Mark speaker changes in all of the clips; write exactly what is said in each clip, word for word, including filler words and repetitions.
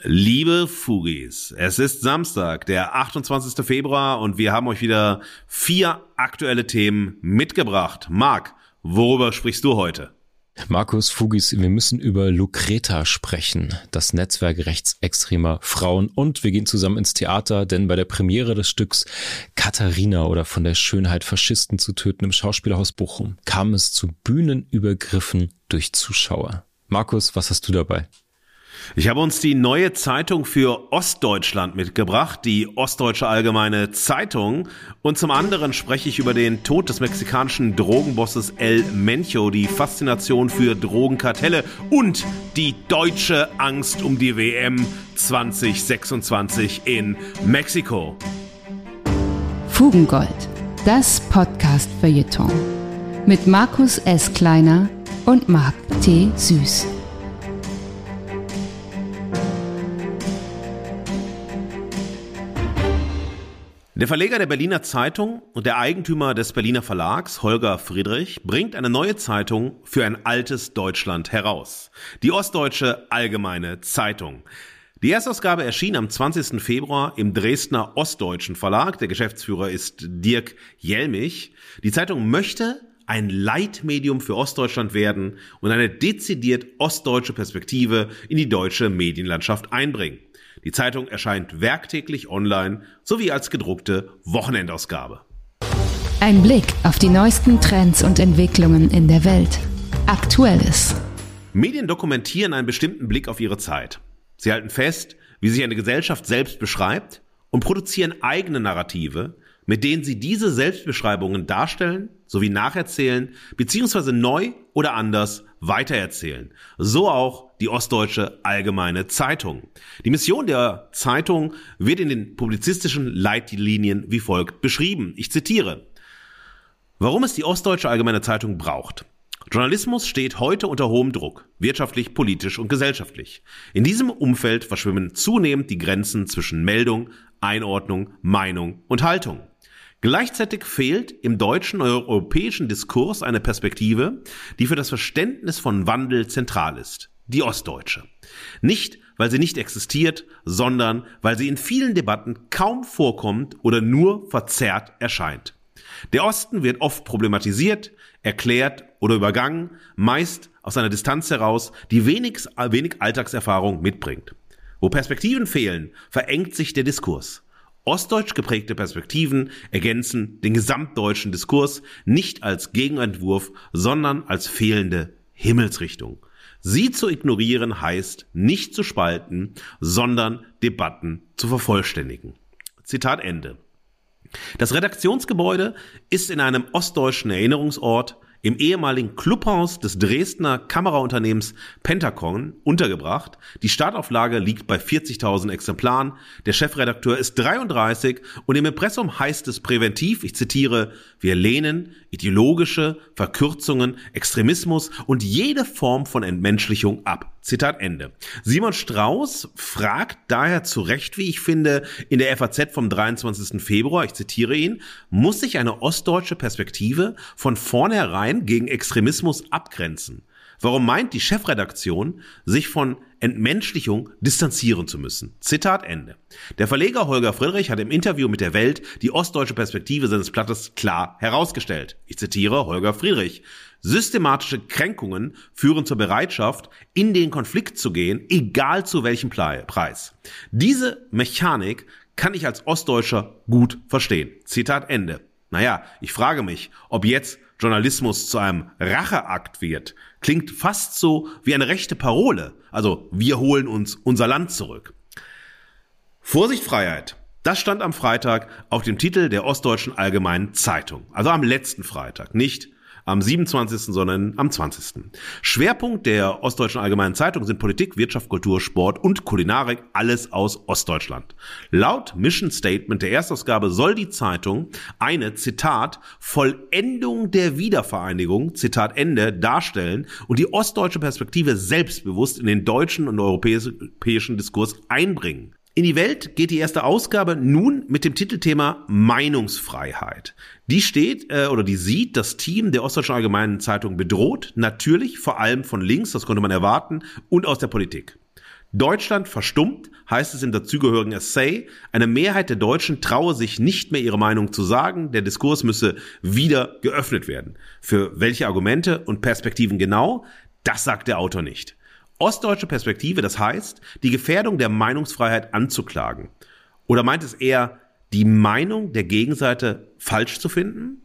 Speaker 1: Liebe Fugis, es ist Samstag, der achtundzwanzigster Februar und wir haben euch wieder vier aktuelle Themen mitgebracht. Marc, worüber sprichst du heute?
Speaker 2: Markus, Fugis, wir müssen über Lucreta sprechen, das Netzwerk rechtsextremer Frauen, und wir gehen zusammen ins Theater, denn bei der Premiere des Stücks Katharina oder von der Schönheit Faschisten zu töten im Schauspielhaus Bochum kam es zu Bühnenübergriffen durch Zuschauer. Markus, was hast du dabei?
Speaker 1: Ich habe uns die neue Zeitung für Ostdeutschland mitgebracht, die Ostdeutsche Allgemeine Zeitung. Und zum anderen spreche ich über den Tod des mexikanischen Drogenbosses El Mencho, die Faszination für Drogenkartelle und die deutsche Angst um die W M zwanzig sechsundzwanzig in Mexiko.
Speaker 3: Fugengold, das Podcast-Feuilleton mit Markus S. Kleiner und Marc T. Süß.
Speaker 1: Der Verleger der Berliner Zeitung und der Eigentümer des Berliner Verlags, Holger Friedrich, bringt eine neue Zeitung für ein altes Deutschland heraus. Die Ostdeutsche Allgemeine Zeitung. Die Erstausgabe erschien am zwanzigsten Februar im Dresdner Ostdeutschen Verlag. Der Geschäftsführer ist Dirk Jelmich. Die Zeitung möchte ein Leitmedium für Ostdeutschland werden und eine dezidiert ostdeutsche Perspektive in die deutsche Medienlandschaft einbringen. Die Zeitung erscheint werktäglich online sowie als gedruckte Wochenendausgabe.
Speaker 3: Ein Blick auf die neuesten Trends und Entwicklungen in der Welt. Aktuelles.
Speaker 1: Medien dokumentieren einen bestimmten Blick auf ihre Zeit. Sie halten fest, wie sich eine Gesellschaft selbst beschreibt und produzieren eigene Narrative, mit denen sie diese Selbstbeschreibungen darstellen sowie nacherzählen bzw. neu oder anders weitererzählen. So auch die Ostdeutsche Allgemeine Zeitung. Die Mission der Zeitung wird in den publizistischen Leitlinien wie folgt beschrieben. Ich zitiere: Warum es die Ostdeutsche Allgemeine Zeitung braucht. Journalismus steht heute unter hohem Druck, wirtschaftlich, politisch und gesellschaftlich. In diesem Umfeld verschwimmen zunehmend die Grenzen zwischen Meldung, Einordnung, Meinung und Haltung. Gleichzeitig fehlt im deutschen und europäischen Diskurs eine Perspektive, die für das Verständnis von Wandel zentral ist. Die ostdeutsche. Nicht, weil sie nicht existiert, sondern weil sie in vielen Debatten kaum vorkommt oder nur verzerrt erscheint. Der Osten wird oft problematisiert, erklärt oder übergangen, meist aus einer Distanz heraus, die wenig, wenig Alltagserfahrung mitbringt. Wo Perspektiven fehlen, verengt sich der Diskurs. Ostdeutsch geprägte Perspektiven ergänzen den gesamtdeutschen Diskurs nicht als Gegenentwurf, sondern als fehlende Himmelsrichtung. Sie zu ignorieren heißt, nicht zu spalten, sondern Debatten zu vervollständigen. Zitat Ende. Das Redaktionsgebäude ist in einem ostdeutschen Erinnerungsort im ehemaligen Clubhaus des Dresdner Kameraunternehmens Pentacon untergebracht. Die Startauflage liegt bei vierzigtausend Exemplaren. Der Chefredakteur ist dreiunddreißig und im Impressum heißt es präventiv, ich zitiere: Wir lehnen ideologische Verkürzungen, Extremismus und jede Form von Entmenschlichung ab. Zitat Ende. Simon Strauß fragt daher zu Recht, wie ich finde, in der F A Z vom dreiundzwanzigsten Februar, ich zitiere ihn: Muss sich eine ostdeutsche Perspektive von vornherein gegen Extremismus abgrenzen? Warum meint die Chefredaktion, sich von Entmenschlichung distanzieren zu müssen? Zitat Ende. Der Verleger Holger Friedrich hat im Interview mit der Welt die ostdeutsche Perspektive seines Blattes klar herausgestellt. Ich zitiere Holger Friedrich: Systematische Kränkungen führen zur Bereitschaft, in den Konflikt zu gehen, egal zu welchem Preis. Diese Mechanik kann ich als Ostdeutscher gut verstehen. Zitat Ende. Naja, ich frage mich, ob jetzt Journalismus zu einem Racheakt wird. Klingt fast so wie eine rechte Parole. Also, wir holen uns unser Land zurück. Vorsicht, Freiheit. Das stand am Freitag auf dem Titel der Ostdeutschen Allgemeinen Zeitung. Also am letzten Freitag, nicht am siebenundzwanzigsten, sondern am zwanzigsten Schwerpunkt der Ostdeutschen Allgemeinen Zeitung sind Politik, Wirtschaft, Kultur, Sport und Kulinarik, alles aus Ostdeutschland. Laut Mission Statement der Erstausgabe soll die Zeitung eine, Zitat, Vollendung der Wiedervereinigung, Zitat Ende, darstellen und die ostdeutsche Perspektive selbstbewusst in den deutschen und europäischen Diskurs einbringen. In die Welt geht die erste Ausgabe nun mit dem Titelthema Meinungsfreiheit. Die steht äh, oder die sieht das Team der Ostdeutschen Allgemeinen Zeitung bedroht, natürlich vor allem von links, das konnte man erwarten, und aus der Politik. Deutschland verstummt, heißt es im dazugehörigen Essay. Eine Mehrheit der Deutschen traue sich nicht mehr ihre Meinung zu sagen. Der Diskurs müsse wieder geöffnet werden. Für welche Argumente und Perspektiven genau, das sagt der Autor nicht. Ostdeutsche Perspektive, das heißt, die Gefährdung der Meinungsfreiheit anzuklagen. Oder meint es eher, die Meinung der Gegenseite falsch zu finden?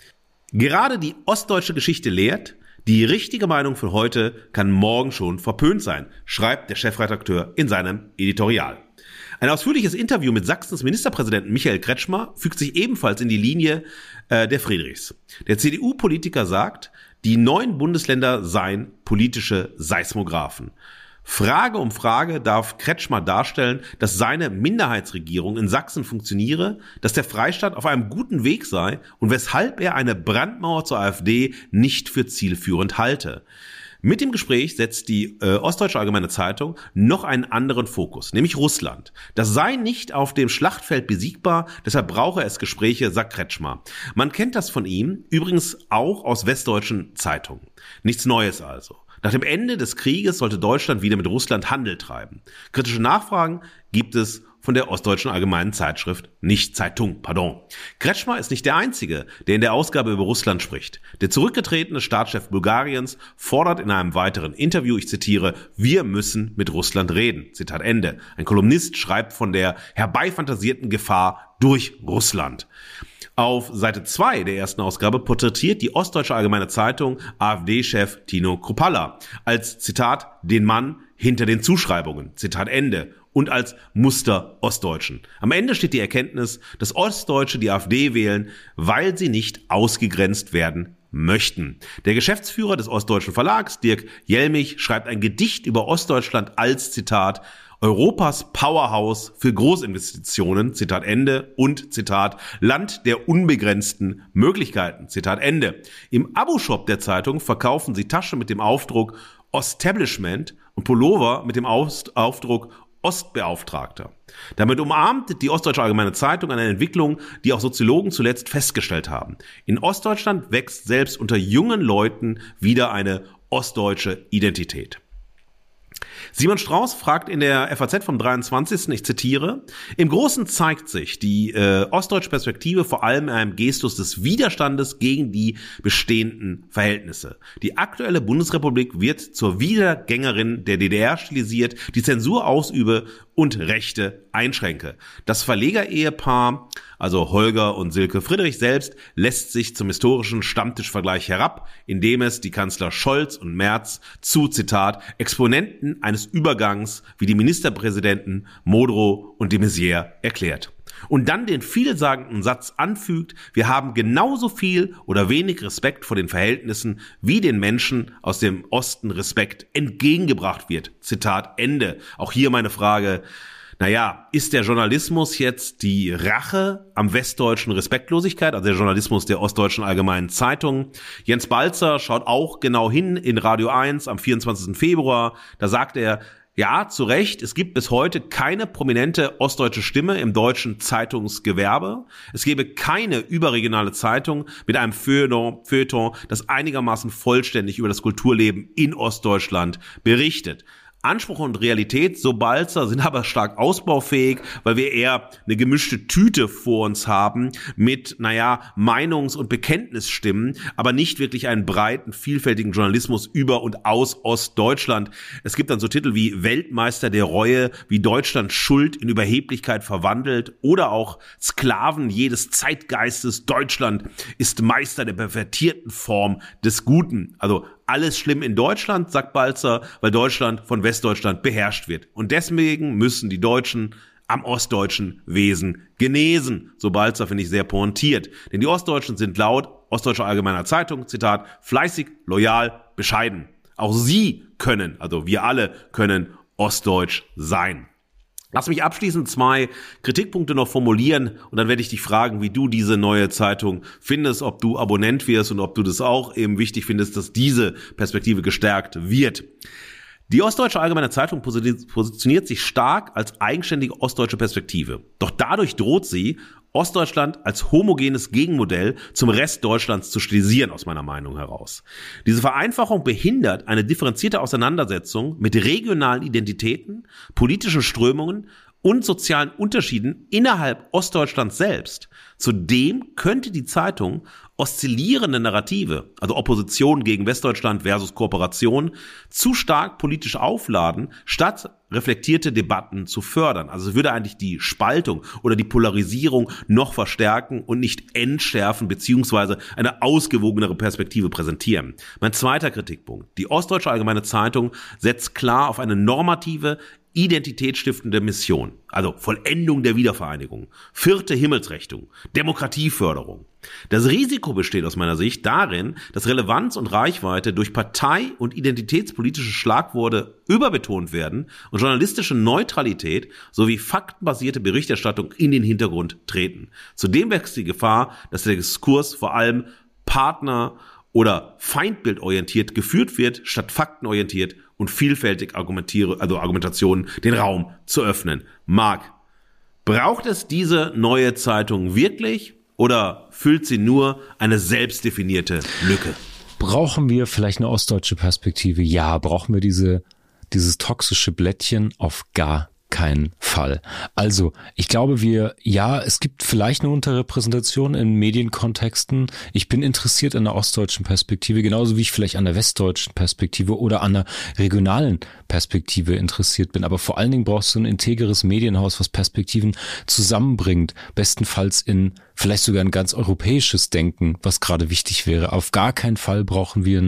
Speaker 1: Gerade die ostdeutsche Geschichte lehrt, die richtige Meinung von heute kann morgen schon verpönt sein, schreibt der Chefredakteur in seinem Editorial. Ein ausführliches Interview mit Sachsens Ministerpräsidenten Michael Kretschmer fügt sich ebenfalls in die Linie äh, der Friedrichs. Der C D U-Politiker sagt, die neuen Bundesländer seien politische Seismographen. Frage um Frage darf Kretschmer darstellen, dass seine Minderheitsregierung in Sachsen funktioniere, dass der Freistaat auf einem guten Weg sei und weshalb er eine Brandmauer zur AfD nicht für zielführend halte. Mit dem Gespräch setzt die äh, Ostdeutsche Allgemeine Zeitung noch einen anderen Fokus, nämlich Russland. Das sei nicht auf dem Schlachtfeld besiegbar, deshalb brauche es Gespräche, sagt Kretschmer. Man kennt das von ihm, übrigens auch aus westdeutschen Zeitungen. Nichts Neues also. Nach dem Ende des Krieges sollte Deutschland wieder mit Russland Handel treiben. Kritische Nachfragen gibt es von der Ostdeutschen Allgemeinen Zeitschrift, nicht Zeitung, pardon. Kretschmer ist nicht der Einzige, der in der Ausgabe über Russland spricht. Der zurückgetretene Staatschef Bulgariens fordert in einem weiteren Interview, ich zitiere, wir müssen mit Russland reden. Zitat Ende. Ein Kolumnist schreibt von der herbeifantasierten Gefahr durch Russland. Auf Seite zwei der ersten Ausgabe porträtiert die Ostdeutsche Allgemeine Zeitung AfD-Chef Tino Kruppalla als, Zitat, den Mann hinter den Zuschreibungen, Zitat Ende, und als Muster Ostdeutschen. Am Ende steht die Erkenntnis, dass Ostdeutsche die AfD wählen, weil sie nicht ausgegrenzt werden möchten. Der Geschäftsführer des Ostdeutschen Verlags, Dirk Jelmich, schreibt ein Gedicht über Ostdeutschland als, Zitat, Europas Powerhouse für Großinvestitionen, Zitat Ende, und Zitat, Land der unbegrenzten Möglichkeiten, Zitat Ende. Im Abo-Shop der Zeitung verkaufen sie Taschen mit dem Aufdruck Ostestablishment und Pullover mit dem Aufdruck Ostbeauftragter. Damit umarmt die Ostdeutsche Allgemeine Zeitung eine Entwicklung, die auch Soziologen zuletzt festgestellt haben. In Ostdeutschland wächst selbst unter jungen Leuten wieder eine ostdeutsche Identität. Simon Strauß fragt in der F A Z vom dreiundzwanzigsten Ich zitiere, im Großen zeigt sich die äh, ostdeutsche Perspektive vor allem in einem Gestus des Widerstandes gegen die bestehenden Verhältnisse. Die aktuelle Bundesrepublik wird zur Wiedergängerin der D D R stilisiert, die Zensur ausübe und Rechte einschränke. Das Verlegerehepaar, also Holger und Silke Friedrich selbst, lässt sich zum historischen Stammtischvergleich herab, indem es die Kanzler Scholz und Merz zu, Zitat, Exponenten eines Übergangs wie die Ministerpräsidenten Modrow und de Maizière erklärt. Und dann den vielsagenden Satz anfügt, wir haben genauso viel oder wenig Respekt vor den Verhältnissen, wie den Menschen aus dem Osten Respekt entgegengebracht wird. Zitat Ende. Auch hier meine Frage, naja, ist der Journalismus jetzt die Rache am westdeutschen Respektlosigkeit, also der Journalismus der Ostdeutschen Allgemeinen Zeitung? Jens Balzer schaut auch genau hin in Radio eins am vierundzwanzigsten Februar. Da sagt er, ja, zu Recht, es gibt bis heute keine prominente ostdeutsche Stimme im deutschen Zeitungsgewerbe. Es gäbe keine überregionale Zeitung mit einem Feuilleton, Feuilleton, das einigermaßen vollständig über das Kulturleben in Ostdeutschland berichtet. Anspruch und Realität, so Balzer, sind aber stark ausbaufähig, weil wir eher eine gemischte Tüte vor uns haben mit, naja, Meinungs- und Bekenntnisstimmen, aber nicht wirklich einen breiten, vielfältigen Journalismus über und aus Ostdeutschland. Es gibt dann so Titel wie Weltmeister der Reue, wie Deutschland Schuld in Überheblichkeit verwandelt oder auch Sklaven jedes Zeitgeistes, Deutschland ist Meister der pervertierten Form des Guten. Also alles schlimm in Deutschland, sagt Balzer, weil Deutschland von Westdeutschland beherrscht wird. Und deswegen müssen die Deutschen am ostdeutschen Wesen genesen. So Balzer finde ich sehr pointiert. Denn die Ostdeutschen sind laut Ostdeutscher Allgemeiner Zeitung, Zitat, fleißig, loyal, bescheiden. Auch sie können, also wir alle können ostdeutsch sein. Lass mich abschließend zwei Kritikpunkte noch formulieren und dann werde ich dich fragen, wie du diese neue Zeitung findest, ob du Abonnent wirst und ob du das auch eben wichtig findest, dass diese Perspektive gestärkt wird. Die Ostdeutsche Allgemeine Zeitung positioniert sich stark als eigenständige ostdeutsche Perspektive. Doch dadurch droht sie, Ostdeutschland als homogenes Gegenmodell zum Rest Deutschlands zu stilisieren, aus meiner Meinung heraus. Diese Vereinfachung behindert eine differenzierte Auseinandersetzung mit regionalen Identitäten, politischen Strömungen und sozialen Unterschieden innerhalb Ostdeutschlands selbst. Zudem könnte die Zeitung oszillierende Narrative, also Opposition gegen Westdeutschland versus Kooperation, zu stark politisch aufladen, statt reflektierte Debatten zu fördern. Also es würde eigentlich die Spaltung oder die Polarisierung noch verstärken und nicht entschärfen beziehungsweise eine ausgewogenere Perspektive präsentieren. Mein zweiter Kritikpunkt. Die Ostdeutsche Allgemeine Zeitung setzt klar auf eine normative, identitätsstiftende Mission, also Vollendung der Wiedervereinigung, vierte Himmelsrichtung, Demokratieförderung. Das Risiko besteht aus meiner Sicht darin, dass Relevanz und Reichweite durch partei- und identitätspolitische Schlagworte überbetont werden und journalistische Neutralität sowie faktenbasierte Berichterstattung in den Hintergrund treten. Zudem wächst die Gefahr, dass der Diskurs vor allem partner- oder feindbildorientiert geführt wird, statt faktenorientiert und vielfältig argumentiere, also Argumentationen den Raum zu öffnen. Marc, braucht es diese neue Zeitung wirklich oder füllt sie nur eine selbstdefinierte Lücke?
Speaker 2: Brauchen wir vielleicht eine ostdeutsche Perspektive? Ja. Brauchen wir diese dieses toxische Blättchen? Auf gar keinen Fall. Also, ich glaube, wir, ja, es gibt vielleicht eine Unterrepräsentation in Medienkontexten. Ich bin interessiert an der ostdeutschen Perspektive, genauso wie ich vielleicht an der westdeutschen Perspektive oder an der regionalen Perspektive interessiert bin. Aber vor allen Dingen brauchst du ein integeres Medienhaus, was Perspektiven zusammenbringt. Bestenfalls in vielleicht sogar ein ganz europäisches Denken, was gerade wichtig wäre. Auf gar keinen Fall brauchen wir ein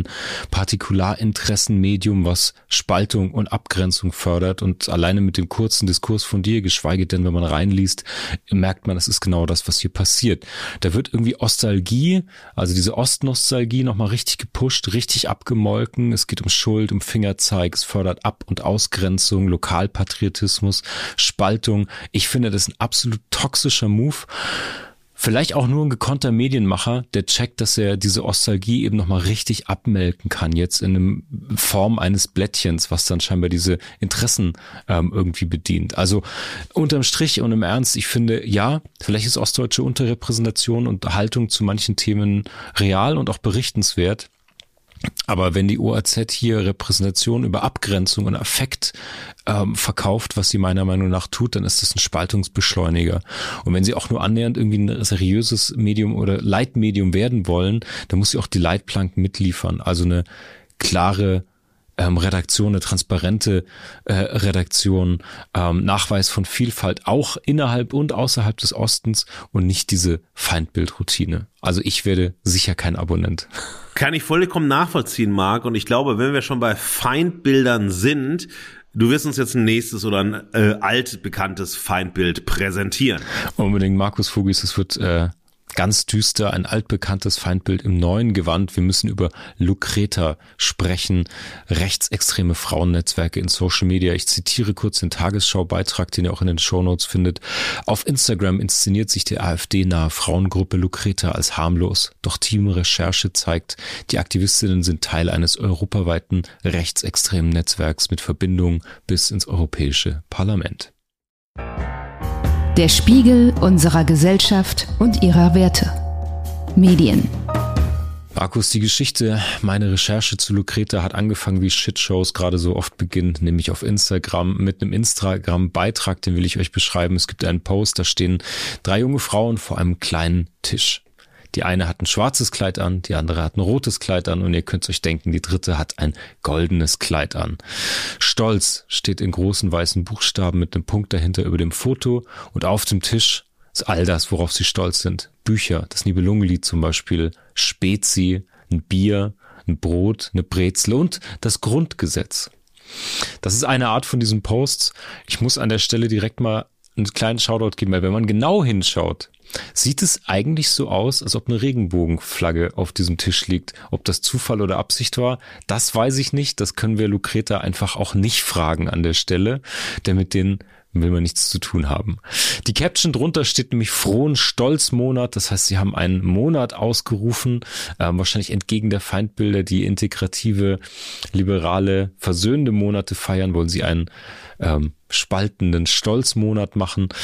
Speaker 2: Partikularinteressenmedium, was Spaltung und Abgrenzung fördert. Und alleine mit dem kurzen Diskurs von dir, geschweige denn, wenn man reinliest, merkt man, das ist genau das, was hier passiert. Da wird irgendwie Ostalgie, also diese Ostnostalgie nochmal richtig gepusht, richtig abgemolken. Es geht um Schuld, um Fingerzeig, es fördert Ab- und Ausgrenzung, Lokalpatriotismus, Spaltung. Ich finde, das ist ein absolut toxischer Move. Vielleicht auch nur ein gekonnter Medienmacher, der checkt, dass er diese Ostalgie eben nochmal richtig abmelken kann, jetzt in einem Form eines Blättchens, was dann scheinbar diese Interessen ähm, irgendwie bedient. Also unterm Strich und im Ernst, ich finde, ja, vielleicht ist ostdeutsche Unterrepräsentation und Haltung zu manchen Themen real und auch berichtenswert. Aber wenn die O A Z hier Repräsentation über Abgrenzung und Affekt ähm, verkauft, was sie meiner Meinung nach tut, dann ist das ein Spaltungsbeschleuniger. Und wenn sie auch nur annähernd irgendwie ein seriöses Medium oder Leitmedium werden wollen, dann muss sie auch die Leitplanken mitliefern. Also eine klare ähm, Redaktion, eine transparente äh, Redaktion, ähm, Nachweis von Vielfalt auch innerhalb und außerhalb des Ostens und nicht diese Feindbildroutine. Also ich werde sicher kein Abonnent.
Speaker 1: Kann ich vollkommen nachvollziehen, Marc. Und ich glaube, wenn wir schon bei Feindbildern sind, du wirst uns jetzt ein nächstes oder ein äh, altbekanntes Feindbild präsentieren.
Speaker 2: Unbedingt, Markus Fugis, es wird äh, ganz düster, ein altbekanntes Feindbild im neuen Gewand. Wir müssen über Lucreta sprechen, rechtsextreme Frauennetzwerke in Social Media. Ich zitiere kurz den Tagesschau-Beitrag, den ihr auch in den Shownotes findet. Auf Instagram inszeniert sich die AfD-nahe Frauengruppe Lucreta als harmlos. Doch Teamrecherche zeigt, die Aktivistinnen sind Teil eines europaweiten rechtsextremen Netzwerks mit Verbindungen bis ins Europäische Parlament.
Speaker 3: Der Spiegel unserer Gesellschaft und ihrer Werte. Medien.
Speaker 2: Markus, die Geschichte, meine Recherche zu Lucreta hat angefangen, wie Shitshows gerade so oft beginnen, nämlich auf Instagram mit einem Instagram-Beitrag, den will ich euch beschreiben. Es gibt einen Post, da stehen drei junge Frauen vor einem kleinen Tisch. Die eine hat ein schwarzes Kleid an, die andere hat ein rotes Kleid an und ihr könnt euch denken, die dritte hat ein goldenes Kleid an. Stolz steht in großen weißen Buchstaben mit einem Punkt dahinter über dem Foto und auf dem Tisch ist all das, worauf sie stolz sind. Bücher, das Nibelungenlied zum Beispiel, Spezi, ein Bier, ein Brot, eine Brezel und das Grundgesetz. Das ist eine Art von diesen Posts. Ich muss an der Stelle direkt mal einen kleinen Shoutout geben, weil wenn man genau hinschaut, sieht es eigentlich so aus, als ob eine Regenbogenflagge auf diesem Tisch liegt. Ob das Zufall oder Absicht war, das weiß ich nicht. Das können wir Lucreta einfach auch nicht fragen an der Stelle, denn mit denen will man nichts zu tun haben. Die Caption drunter steht nämlich frohen Stolzmonat. Das heißt, sie haben einen Monat ausgerufen, ähm, wahrscheinlich entgegen der Feindbilder, die integrative, liberale, versöhnende Monate feiern, wollen sie einen ähm, spaltenden Stolzmonat machen.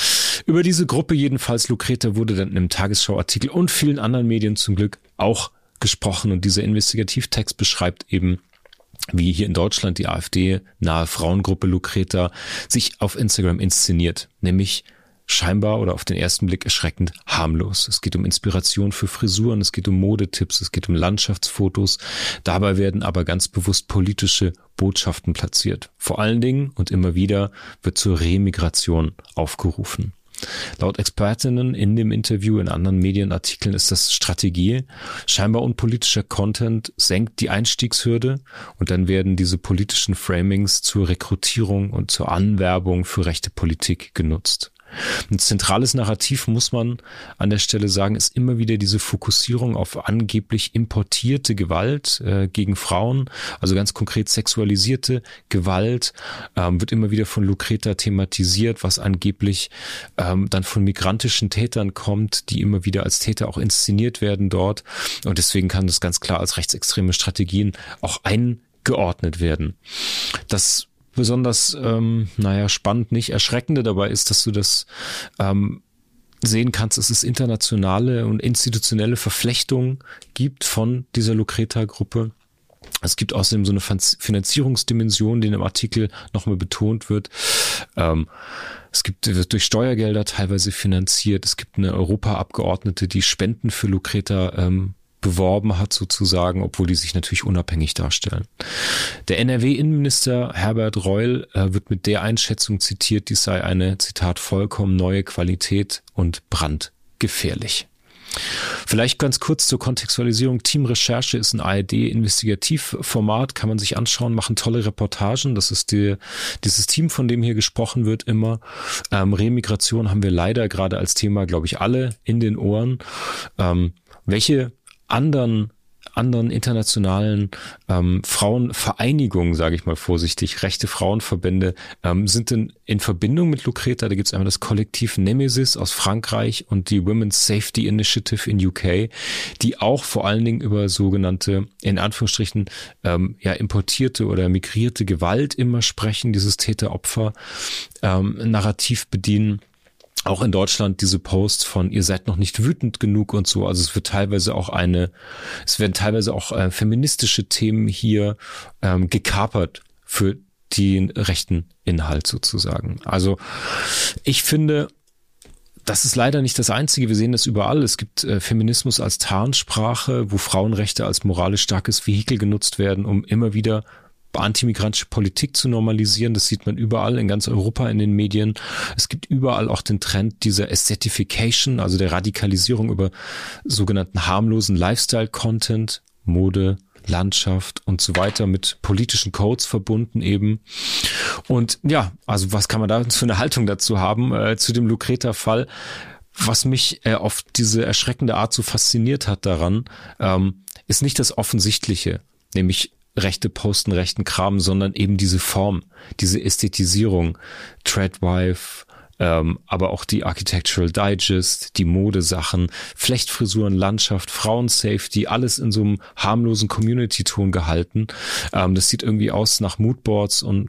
Speaker 2: Über diese Gruppe jedenfalls, Lucreta, wurde dann im Tagesschau-Artikel und vielen anderen Medien zum Glück auch gesprochen. Und dieser Investigativtext beschreibt eben, wie hier in Deutschland die AfD-nahe Frauengruppe Lucreta sich auf Instagram inszeniert, nämlich scheinbar oder auf den ersten Blick erschreckend harmlos. Es geht um Inspiration für Frisuren, es geht um Modetipps, es geht um Landschaftsfotos. Dabei werden aber ganz bewusst politische Botschaften platziert. Vor allen Dingen und immer wieder wird zur Remigration aufgerufen. Laut Expertinnen in dem Interview, in anderen Medienartikeln ist das Strategie. Scheinbar unpolitischer Content senkt die Einstiegshürde und dann werden diese politischen Framings zur Rekrutierung und zur Anwerbung für rechte Politik genutzt. Ein zentrales Narrativ, muss man an der Stelle sagen, ist immer wieder diese Fokussierung auf angeblich importierte Gewalt äh, gegen Frauen, also ganz konkret sexualisierte Gewalt, ähm, wird immer wieder von Lucreta thematisiert, was angeblich ähm, dann von migrantischen Tätern kommt, die immer wieder als Täter auch inszeniert werden dort. Und deswegen kann das ganz klar als rechtsextreme Strategien auch eingeordnet werden. Das besonders, ähm, naja, spannend, nicht erschreckende dabei ist, dass du das ähm, sehen kannst, dass es internationale und institutionelle Verflechtungen gibt von dieser Lucreta-Gruppe. Es gibt außerdem so eine Finanzierungsdimension, die in dem Artikel nochmal betont wird. Ähm, es gibt, wird durch Steuergelder teilweise finanziert. Es gibt eine Europaabgeordnete, die Spenden für Lucreta ähm, beworben hat sozusagen, obwohl die sich natürlich unabhängig darstellen. Der N R W-Innenminister Herbert Reul äh, wird mit der Einschätzung zitiert, dies sei eine, Zitat, vollkommen neue Qualität und brandgefährlich. Vielleicht ganz kurz zur Kontextualisierung. Team Recherche ist ein A R D-Investigativformat, kann man sich anschauen, machen tolle Reportagen. Das ist die, dieses Team, von dem hier gesprochen wird immer. Ähm, Remigration haben wir leider gerade als Thema, glaube ich, alle in den Ohren. Ähm, welche anderen anderen internationalen ähm, Frauenvereinigungen, sage ich mal vorsichtig, rechte Frauenverbände, ähm, sind denn in Verbindung mit Lucreta. Da gibt es einmal das Kollektiv Nemesis aus Frankreich und die Women's Safety Initiative in U K, die auch vor allen Dingen über sogenannte, in Anführungsstrichen, ähm, ja importierte oder migrierte Gewalt immer sprechen, dieses Täter-Opfer-Narrativ ähm, bedienen. Auch in Deutschland diese Posts von ihr seid noch nicht wütend genug und so. Also es wird teilweise auch eine, es werden teilweise auch äh, feministische Themen hier ähm, gekapert für den rechten Inhalt sozusagen. Also ich finde, das ist leider nicht das Einzige. Wir sehen das überall. Es gibt äh, Feminismus als Tarnsprache, wo Frauenrechte als moralisch starkes Vehikel genutzt werden, um immer wieder antimigrantische Politik zu normalisieren. Das sieht man überall in ganz Europa in den Medien. Es gibt überall auch den Trend dieser Aesthetification, also der Radikalisierung über sogenannten harmlosen Lifestyle-Content, Mode, Landschaft und so weiter mit politischen Codes verbunden eben. Und ja, also was kann man da für eine Haltung dazu haben äh, zu dem Lucreta-Fall? Was mich äh, auf diese erschreckende Art so fasziniert hat daran, ähm, ist nicht das Offensichtliche, nämlich Rechte posten rechten Kram, sondern eben diese Form, diese Ästhetisierung, Treadwife, ähm, aber auch die Architectural Digest, die Modesachen, Flechtfrisuren, Landschaft, Frauensafety, alles in so einem harmlosen Community-Ton gehalten. Ähm, das sieht irgendwie aus nach Moodboards und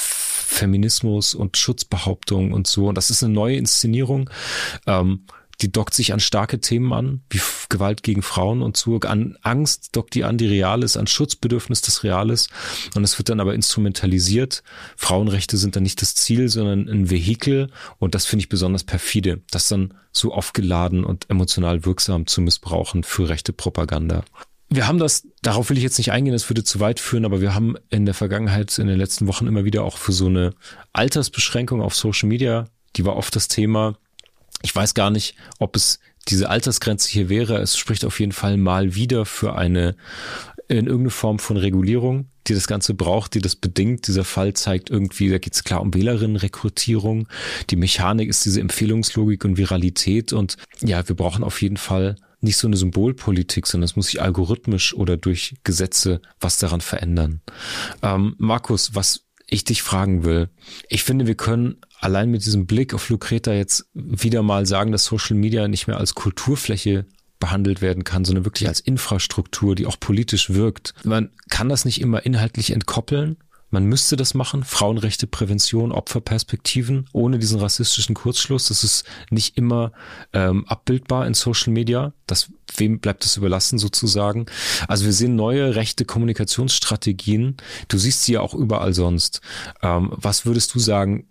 Speaker 2: Feminismus und Schutzbehauptungen und so. Und das ist eine neue Inszenierung. Ähm, Die dockt sich an starke Themen an, wie Gewalt gegen Frauen und so. An Angst dockt die an, die real ist, an Schutzbedürfnis des Reales. Und es wird dann aber instrumentalisiert. Frauenrechte sind dann nicht das Ziel, sondern ein Vehikel. Und das finde ich besonders perfide, das dann so aufgeladen und emotional wirksam zu missbrauchen für rechte Propaganda. Wir haben das, darauf will ich jetzt nicht eingehen, das würde zu weit führen, aber wir haben in der Vergangenheit, in den letzten Wochen immer wieder auch für so eine Altersbeschränkung auf Social Media, die war oft das Thema. Ich weiß gar nicht, ob es diese Altersgrenze hier wäre. Es spricht auf jeden Fall mal wieder für eine, in irgendeine Form von Regulierung, die das Ganze braucht, die das bedingt. Dieser Fall zeigt irgendwie, da geht es klar um Wählerinnenrekrutierung. Die Mechanik ist diese Empfehlungslogik und Viralität. Und ja, wir brauchen auf jeden Fall nicht so eine Symbolpolitik, sondern es muss sich algorithmisch oder durch Gesetze was daran verändern. Ähm, Markus, was ich dich fragen will, ich finde, wir können allein mit diesem Blick auf Lucreta jetzt wieder mal sagen, dass Social Media nicht mehr als Kulturfläche behandelt werden kann, sondern wirklich als Infrastruktur, die auch politisch wirkt. Man kann das nicht immer inhaltlich entkoppeln. man müsste das machen, Frauenrechte, Prävention, Opferperspektiven, ohne diesen rassistischen Kurzschluss. Das ist nicht immer ähm, abbildbar in Social Media. Das, wem bleibt es überlassen sozusagen? Also wir sehen neue rechte Kommunikationsstrategien. Du siehst sie ja auch überall sonst. Ähm, was würdest du sagen,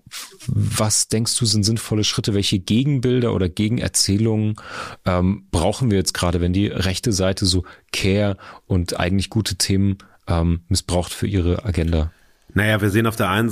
Speaker 2: was denkst du sind sinnvolle Schritte? Welche Gegenbilder oder Gegenerzählungen ähm, brauchen wir jetzt gerade, wenn die rechte Seite so Care und eigentlich gute Themen ähm, missbraucht für ihre Agenda?
Speaker 1: Naja, wir sehen auf der einen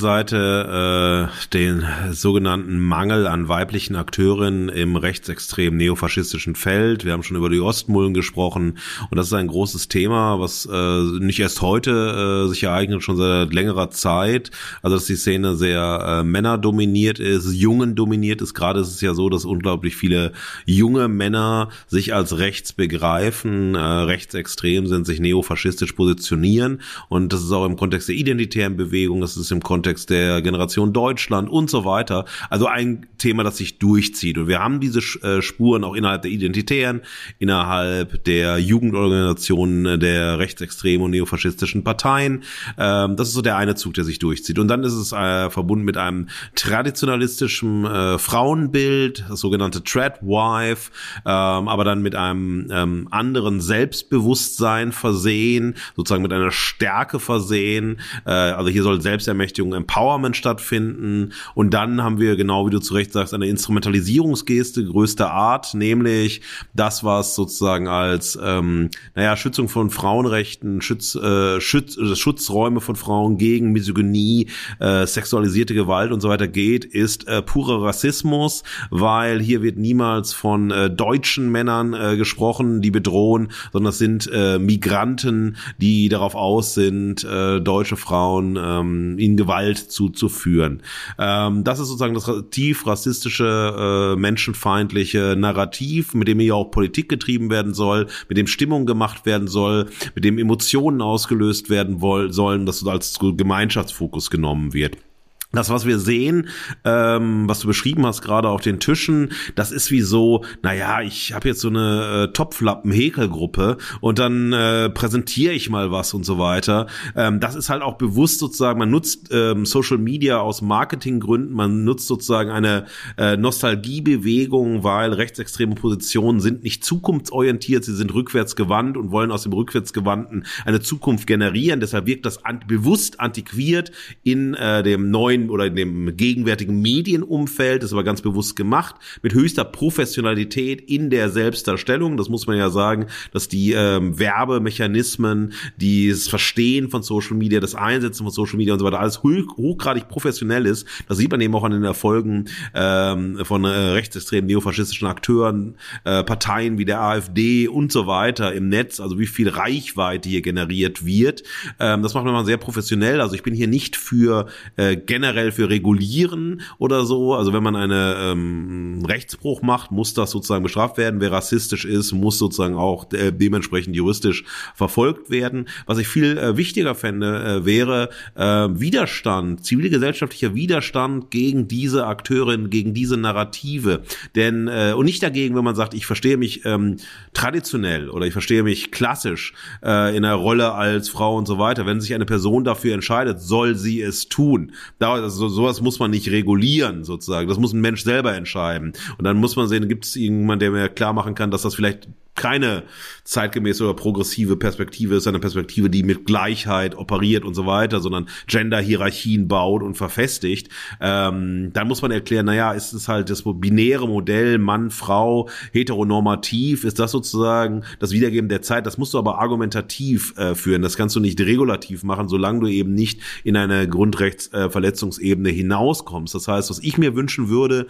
Speaker 1: Seite äh, den sogenannten Mangel an weiblichen Akteurinnen im rechtsextremen neofaschistischen Feld. Wir haben schon über die Ostmulden gesprochen und das ist ein großes Thema, was äh, nicht erst heute äh, sich ereignet, schon seit längerer Zeit. Also dass die Szene sehr äh, männerdominiert ist, Jungen dominiert ist. Gerade ist es ja so, dass unglaublich viele junge Männer sich als rechts begreifen, äh, rechtsextrem sind, sich neofaschistisch positionieren und das ist auch im Kontext der identitären Bewegung, das ist im Kontext der Generation Deutschland und so weiter. Also ein Thema, das sich durchzieht. Und wir haben diese Spuren auch innerhalb der Identitären, innerhalb der Jugendorganisationen der rechtsextremen und neofaschistischen Parteien. Das ist so der eine Zug, der sich durchzieht. Und dann ist es verbunden mit einem traditionalistischen Frauenbild, das sogenannte Tradwife, aber dann mit einem anderen Selbstbewusstsein versehen, sozusagen mit einer Stärke versehen. Also hier soll Selbstermächtigung, Empowerment stattfinden und dann haben wir, genau wie du zu Recht sagst, eine Instrumentalisierungsgeste größter Art, nämlich das, was sozusagen als ähm, naja, Schützung von Frauenrechten, Schutz, äh, Schutz, Schutzräume von Frauen gegen Misogynie, äh, sexualisierte Gewalt und so weiter geht, ist äh, purer Rassismus, weil hier wird niemals von äh, deutschen Männern äh, gesprochen, die bedrohen, sondern es sind äh, Migranten, die darauf aus sind, äh, deutsche Frauen ähm, ihnen Gewalt zuzuführen. Ähm, das ist sozusagen das tief rassistische, äh, menschenfeindliche Narrativ, mit dem hier auch Politik getrieben werden soll, mit dem Stimmung gemacht werden soll, mit dem Emotionen ausgelöst werden woll- sollen, das als Gemeinschaftsfokus genommen wird. Das, was wir sehen, ähm, was du beschrieben hast, gerade auf den Tischen, das ist wie so, naja, ich habe jetzt so eine äh, Topflappen-Häkelgruppe und dann äh, präsentiere ich mal was und so weiter. Ähm, das ist halt auch bewusst sozusagen, man nutzt ähm, Social Media aus Marketinggründen, man nutzt sozusagen eine äh, Nostalgiebewegung, weil rechtsextreme Positionen sind nicht zukunftsorientiert, sie sind rückwärtsgewandt und wollen aus dem Rückwärtsgewandten eine Zukunft generieren. Deshalb wirkt das an, bewusst antiquiert in äh, dem neuen oder in dem gegenwärtigen Medienumfeld, ist aber ganz bewusst gemacht, mit höchster Professionalität in der Selbstdarstellung. Das muss man ja sagen, dass die ähm, Werbemechanismen, das Verstehen von Social Media, das Einsetzen von Social Media und so weiter, alles hoch, hochgradig professionell ist. Das sieht man eben auch an den Erfolgen ähm, von äh, rechtsextremen neofaschistischen Akteuren, äh, Parteien wie der AfD und so weiter im Netz, also wie viel Reichweite hier generiert wird. Ähm, das macht man mal sehr professionell. Also ich bin hier nicht für äh, generell für regulieren oder so. Also wenn man einen ähm, Rechtsbruch macht, muss das sozusagen bestraft werden. Wer rassistisch ist, muss sozusagen auch äh, dementsprechend juristisch verfolgt werden. Was ich viel äh, wichtiger fände, äh, wäre äh, Widerstand, zivilgesellschaftlicher Widerstand gegen diese Akteurinnen, gegen diese Narrative. Denn äh, und nicht dagegen, wenn man sagt, ich verstehe mich ähm, traditionell oder ich verstehe mich klassisch äh, in einer Rolle als Frau und so weiter. Wenn sich eine Person dafür entscheidet, soll sie es tun. Da, also sowas muss man nicht regulieren, sozusagen. Das muss ein Mensch selber entscheiden. Und dann muss man sehen, gibt es jemanden, der mir klar machen kann, dass das vielleicht keine zeitgemäße oder progressive Perspektive ist, eine Perspektive, die mit Gleichheit operiert und so weiter, sondern Gender-Hierarchien baut und verfestigt. Ähm, dann muss man erklären, naja, ist es halt das binäre Modell Mann, Frau, heteronormativ, ist das sozusagen das Wiedergeben der Zeit? Das musst du aber argumentativ äh, führen. Das kannst du nicht regulativ machen, solange du eben nicht in eine Grundrechtsverletzungsebene äh, hinauskommst. Das heißt, was ich mir wünschen würde,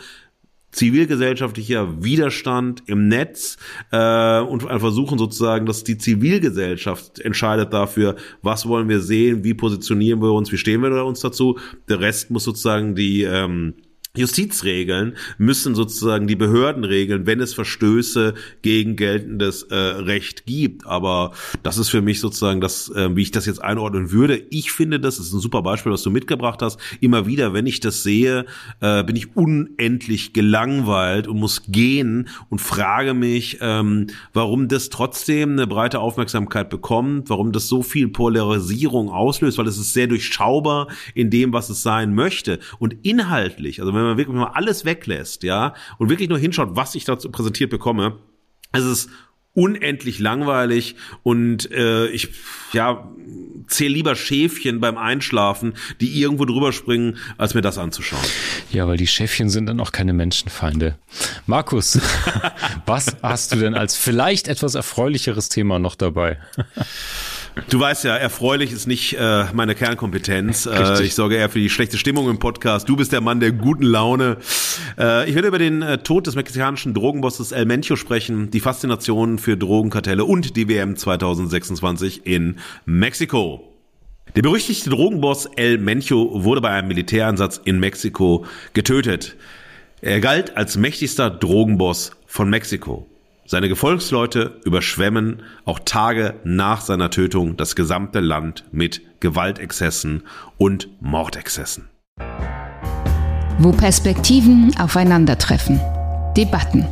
Speaker 1: zivilgesellschaftlicher Widerstand im Netz äh, und versuchen sozusagen, dass die Zivilgesellschaft entscheidet dafür, was wollen wir sehen, wie positionieren wir uns, wie stehen wir uns dazu. Der Rest muss sozusagen die ähm, Justizregeln müssen sozusagen die Behörden regeln, wenn es Verstöße gegen geltendes äh, Recht gibt. Aber das ist für mich sozusagen das, äh, wie ich das jetzt einordnen würde. Ich finde, das ist ein super Beispiel, was du mitgebracht hast. Immer wieder, wenn ich das sehe, äh, bin ich unendlich gelangweilt und muss gehen und frage mich, ähm, warum das trotzdem eine breite Aufmerksamkeit bekommt, warum das so viel Polarisierung auslöst, weil es ist sehr durchschaubar in dem, was es sein möchte. Und inhaltlich, also wenn man wirklich mal alles weglässt, ja, und wirklich nur hinschaut, was ich dazu präsentiert bekomme, es ist unendlich langweilig und äh, ich ja zähle lieber Schäfchen beim Einschlafen, die irgendwo drüber springen, als mir das anzuschauen.
Speaker 2: Ja, weil die Schäfchen sind dann auch keine Menschenfeinde. Markus, was hast du denn als vielleicht etwas erfreulicheres Thema noch dabei?
Speaker 1: Du weißt ja, erfreulich ist nicht äh, meine Kernkompetenz. Äh, ich sorge eher für die schlechte Stimmung im Podcast. Du bist der Mann der guten Laune. Äh, ich werde über den äh, Tod des mexikanischen Drogenbosses El Mencho sprechen, die Faszination für Drogenkartelle und die W M zwanzig sechsundzwanzig in Mexiko. Der berüchtigte Drogenboss El Mencho wurde bei einem Militäreinsatz in Mexiko getötet. Er galt als mächtigster Drogenboss von Mexiko. Seine Gefolgsleute überschwemmen auch Tage nach seiner Tötung das gesamte Land mit Gewaltexzessen und Mordexzessen.
Speaker 3: Wo Perspektiven aufeinandertreffen. Debatten.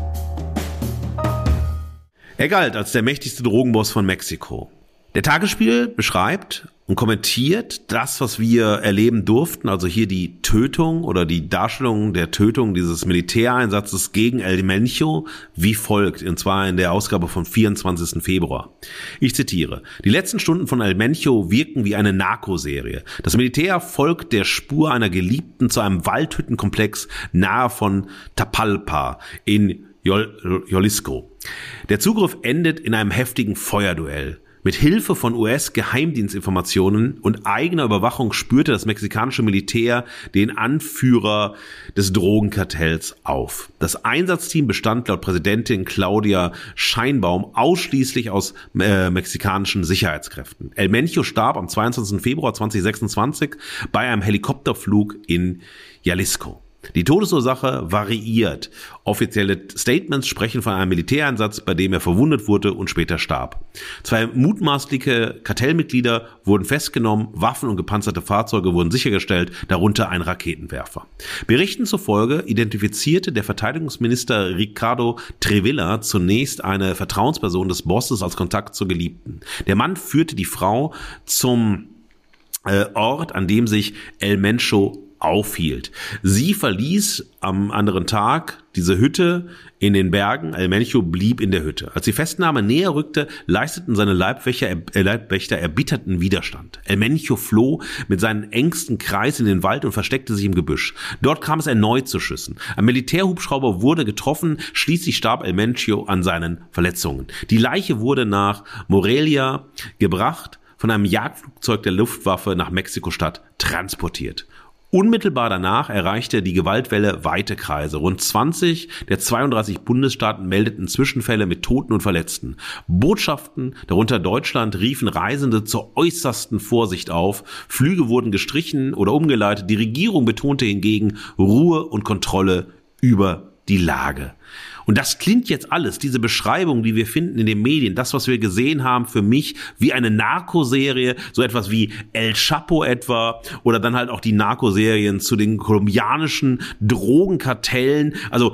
Speaker 1: Er galt als der mächtigste Drogenboss von Mexiko. Der Tagesspiegel beschreibt und kommentiert das, was wir erleben durften, also hier die Tötung oder die Darstellung der Tötung dieses Militäreinsatzes gegen El Mencho wie folgt, und zwar in der Ausgabe vom vierundzwanzigsten Februar. Ich zitiere: Die letzten Stunden von El Mencho wirken wie eine Narkoserie. Das Militär folgt der Spur einer Geliebten zu einem Waldhüttenkomplex nahe von Tapalpa in Jalisco. Der Zugriff endet in einem heftigen Feuerduell. Mit Hilfe von U S-Geheimdienstinformationen und eigener Überwachung spürte das mexikanische Militär den Anführer des Drogenkartells auf. Das Einsatzteam bestand laut Präsidentin Claudia Sheinbaum ausschließlich aus äh, mexikanischen Sicherheitskräften. El Mencho starb am zweiundzwanzigsten Februar zweitausendsechsundzwanzig bei einem Helikopterflug in Jalisco. Die Todesursache variiert. Offizielle Statements sprechen von einem Militäreinsatz, bei dem er verwundet wurde und später starb. Zwei mutmaßliche Kartellmitglieder wurden festgenommen, Waffen und gepanzerte Fahrzeuge wurden sichergestellt, darunter ein Raketenwerfer. Berichten zufolge identifizierte der Verteidigungsminister Ricardo Trevilla zunächst eine Vertrauensperson des Bosses als Kontakt zur Geliebten. Der Mann führte die Frau zum äh, Ort, an dem sich El Mencho aufhielt. Sie verließ am anderen Tag diese Hütte in den Bergen. El Mencho blieb in der Hütte. Als die Festnahme näher rückte, leisteten seine Leibwächter, äh, Leibwächter erbitterten Widerstand. El Mencho floh mit seinem engsten Kreis in den Wald und versteckte sich im Gebüsch. Dort kam es erneut zu Schüssen. Ein Militärhubschrauber wurde getroffen, schließlich starb El Mencho an seinen Verletzungen. Die Leiche wurde nach Morelia gebracht, von einem Jagdflugzeug der Luftwaffe nach Mexiko-Stadt transportiert. Unmittelbar danach erreichte die Gewaltwelle weite Kreise. Rund zwanzig der zweiunddreißig Bundesstaaten meldeten Zwischenfälle mit Toten und Verletzten. Botschaften, darunter Deutschland, riefen Reisende zur äußersten Vorsicht auf. Flüge wurden gestrichen oder umgeleitet. Die Regierung betonte hingegen Ruhe und Kontrolle über die Lage. Und das klingt jetzt alles, diese Beschreibung, die wir finden in den Medien, das, was wir gesehen haben, für mich wie eine Narkoserie, so etwas wie El Chapo etwa, oder dann halt auch die Narkoserien zu den kolumbianischen Drogenkartellen. Also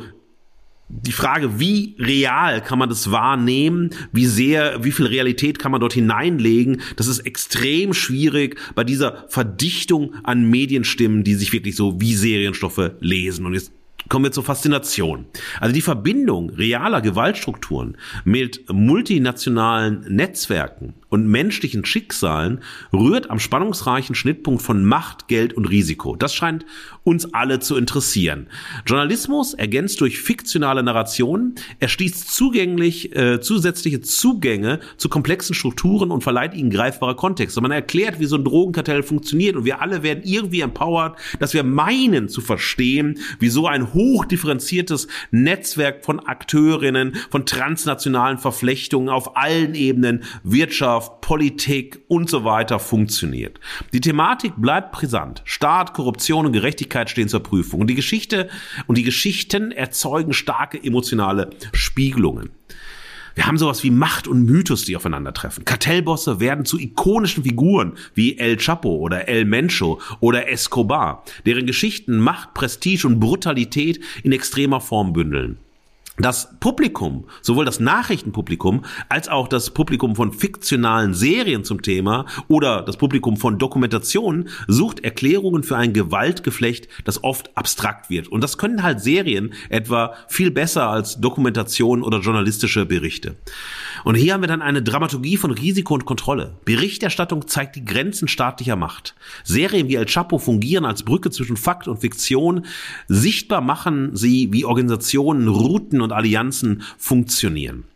Speaker 1: die Frage, wie real kann man das wahrnehmen, wie sehr, wie viel Realität kann man dort hineinlegen, das ist extrem schwierig bei dieser Verdichtung an Medienstimmen, die sich wirklich so wie Serienstoffe lesen. Und jetzt kommen wir zur Faszination. Also die Verbindung realer Gewaltstrukturen mit multinationalen Netzwerken und menschlichen Schicksalen rührt am spannungsreichen Schnittpunkt von Macht, Geld und Risiko. Das scheint uns alle zu interessieren. Journalismus ergänzt durch fiktionale Narrationen, erschließt zugänglich, äh, zusätzliche Zugänge zu komplexen Strukturen und verleiht ihnen greifbare Kontexte. Man erklärt, wie so ein Drogenkartell funktioniert und wir alle werden irgendwie empowered, dass wir meinen zu verstehen, wie so ein hochdifferenziertes Netzwerk von Akteurinnen, von transnationalen Verflechtungen auf allen Ebenen, Wirtschaft, Wirtschaft, Politik und so weiter funktioniert. Die Thematik bleibt brisant. Staat, Korruption und Gerechtigkeit stehen zur Prüfung. Und die Geschichte und die Geschichten erzeugen starke emotionale Spiegelungen. Wir haben sowas wie Macht und Mythos, die aufeinandertreffen. Kartellbosse werden zu ikonischen Figuren wie El Chapo oder El Mencho oder Escobar, deren Geschichten Macht, Prestige und Brutalität in extremer Form bündeln. Das Publikum, sowohl das Nachrichtenpublikum als auch das Publikum von fiktionalen Serien zum Thema oder das Publikum von Dokumentationen sucht Erklärungen für ein Gewaltgeflecht, das oft abstrakt wird. Und das können halt Serien etwa viel besser als Dokumentationen oder journalistische Berichte. Und hier haben wir dann eine Dramaturgie von Risiko und Kontrolle. Berichterstattung zeigt die Grenzen staatlicher Macht. Serien wie El Chapo fungieren als Brücke zwischen Fakt und Fiktion. Sichtbar machen sie, wie Organisationen, Routen und Allianzen funktionieren.